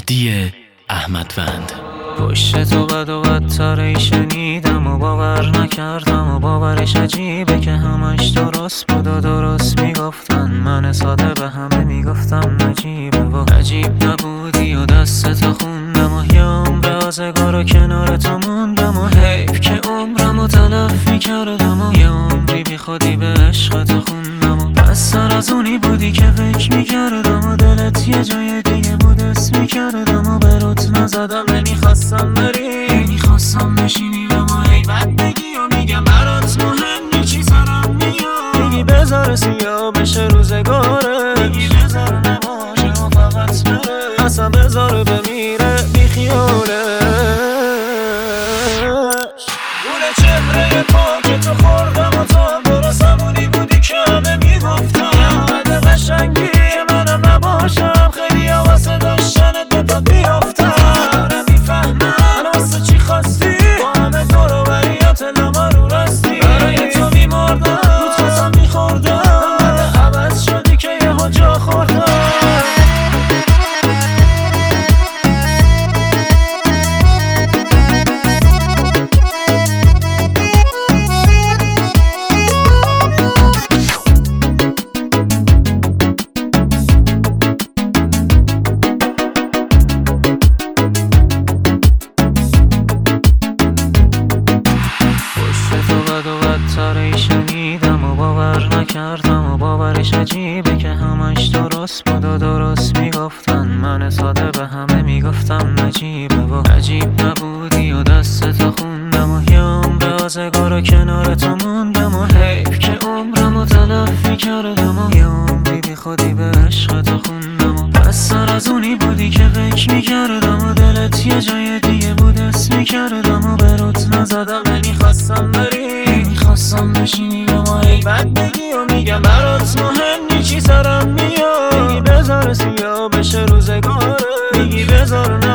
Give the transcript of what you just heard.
مهدی احمدوند. پشت تو بد و بدتری شنیدم و باور نکردم و باورش عجیبه که همش درست بود و درست میگفتن. من ساده به همه میگفتم نجیبه و عجیب نبودی و دستتو خوندم و یه عمر آزگار و کنار تو موندم و حیف که عمرمو تلف میکردم و یه عمری بی خودی به عشقتو خوندم و بستر از اونی بودی که فکر میکردم و دلت یه جای دیگه بود اسم میکردم و به روت نزدم. نمیخواستم بری، نمیخواستم بشینی و ما ای بد بگی و میگم برات مهم چی سرم میاد. میگی بذار سیاه بشه روزگاره، میگی بذار نباشه و فقط بره، اصلا بذار بمیره بی خیالش. گل چهره پاک تو خوردم و تو درست همونی بودی که همه میگفتم. بده قشنگی منم نباشم، خیلی واسه داشتنت به پا بیافتم. شنیدم و باور نکردم و باورش عجیبه که همش درست بود و درست میگفتن. من ساده به همه میگفتم نجیبه و عجیب نبودی و دستتو خوندم و یه عمر آزگار و کنار تو موندم و حیف که عمرمو تلف میکردم و یه عمری بی خودی به عشقتو خوندم و بستر از اونی بودی که فکر میکردم و دلت یه جای دیگه بود اسم میکردم و به روت نزدم. نمیخواستم بری، نمیخواستم بشینی و ما ای بد بگی و میگم برات مهم چی سرم میاد. میگی بذار سیاه بشه روزگاره، میگی بذار